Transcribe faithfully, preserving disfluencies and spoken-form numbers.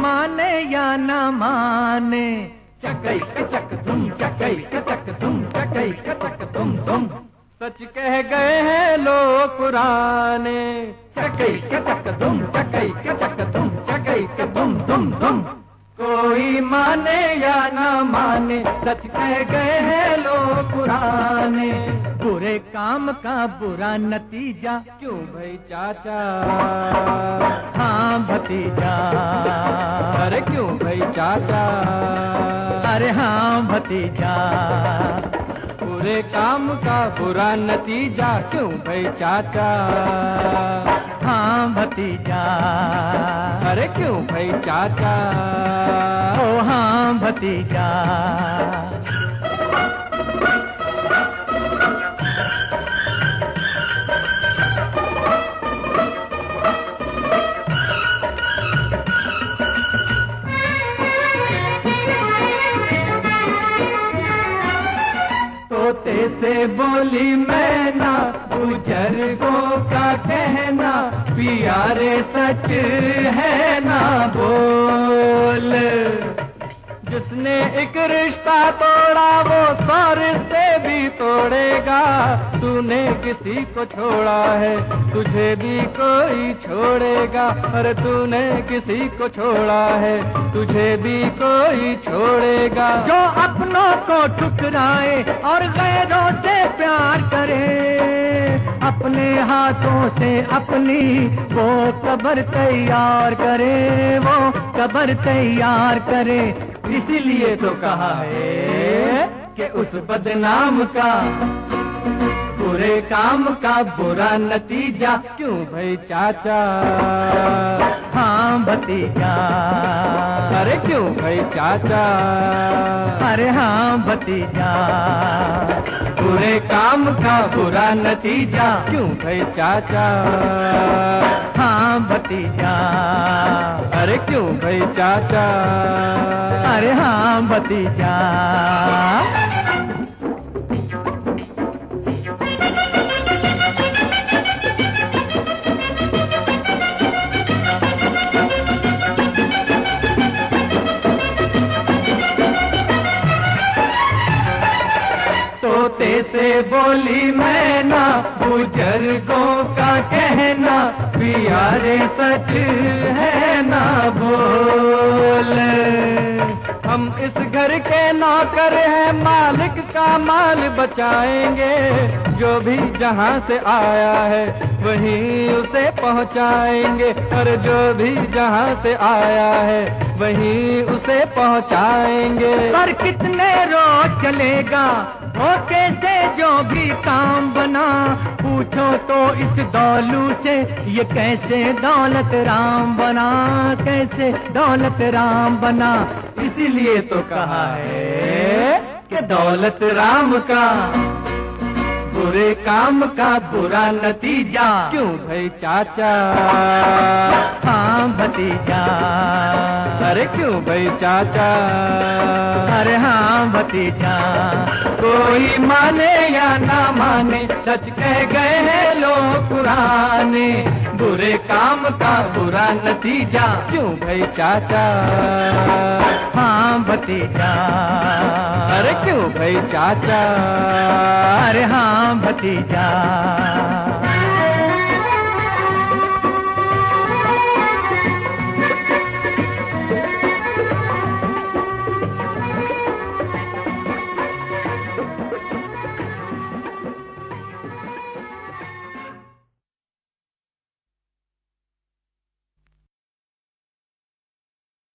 माने या न माने। चकई चक तुम, चकई चक तुम, चकई चक तुम तुम। सच कह गए हैं लोग पुराने। चकई चक तुम, चकई चक तुम, चकई तुम तुम तुम। कोई माने या न माने, सच कह गए हैं लोग पुराने। बुरे काम का बुरा नतीजा क्यों भाई चाचा? हाँ भतीजा। अरे क्यों भाई चाचा? अरे हाँ भतीजा। बुरे काम का बुरा नतीजा क्यों भाई चाचा? हाँ भतीजा। अरे क्यों भाई चाचा? ओ हाँ भतीजा। तोते से बोली मैना, बुजुर्गों का कहना, प्यारे सच है ना बोल। जिसने एक रिश्ता तोड़ा वो सौ रिश्ते भी तोड़ेगा। तूने किसी को छोड़ा है तुझे भी कोई छोड़ेगा। अरे तूने किसी को छोड़ा है तुझे भी कोई छोड़ेगा। जो अपनों को ठुकराए और गैरों से प्यार करे, अपने हाथों से अपनी वो कब्र तैयार करे, वो कब्र तैयार करे। इसीलिए तो कहा है कि उस बदनाम का बुरे काम का बुरा नतीजा क्यों भाई चाचा? हाँ भतीजा। अरे क्यों भाई चाचा? अरे हाँ भतीजा। बुरे काम का बुरा नतीजा क्यों भाई चाचा? हाँ भतीजा। अरे क्यों भाई चाचा? अरे हाँ भतीजा। तोते से बोली मैना, बुजुर्गों का कहना, प्यारे सच है ना बोल। हम इस घर के नौकर हैं, मालिक का माल बचाएंगे। जो भी जहाँ से आया है वहीं उसे पहुँचाएंगे। और जो भी जहाँ से आया है वहीं उसे पहुँचाएंगे। पर कितने रोज चलेगा वो कैसे जो भी काम बना? पूछो तो इस दौलू से ये कैसे दौलत राम बना, कैसे दौलत राम बना। इसीलिए तो कहा है कि दौलत राम का बुरे काम का बुरा नतीजा क्यों भाई चाचा? हाँ भतीजा। अरे क्यों भाई चाचा? अरे हाँ भतीजा। कोई माने या ना माने, सच कह गए हैं लोग पुराने। बुरे काम का बुरा नतीजा क्यों भाई चाचा? हाँ भतीजा। अरे क्यों भाई चाचा? अरे हाँ भतीजा।